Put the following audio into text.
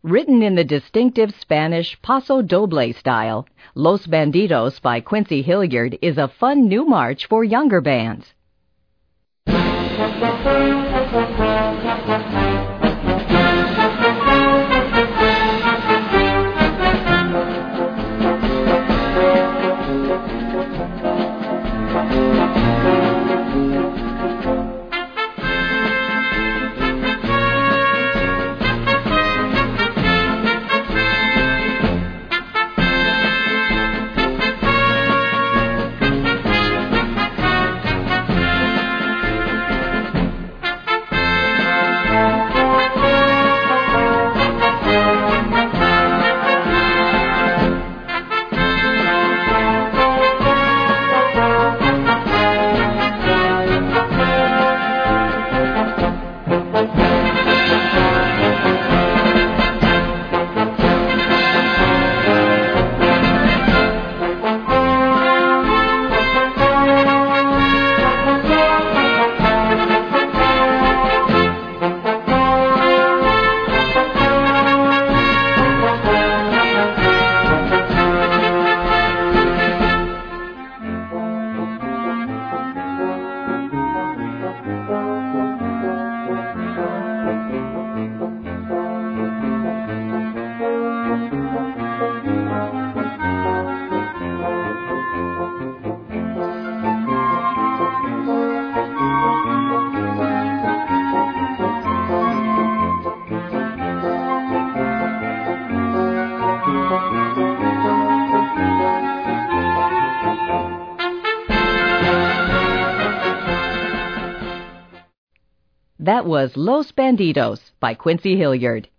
Written in the distinctive Spanish Paso Doble style, Los Bandidos by Quincy Hilliard is a fun new march for younger bands. That was Los Bandidos by Quincy Hilliard.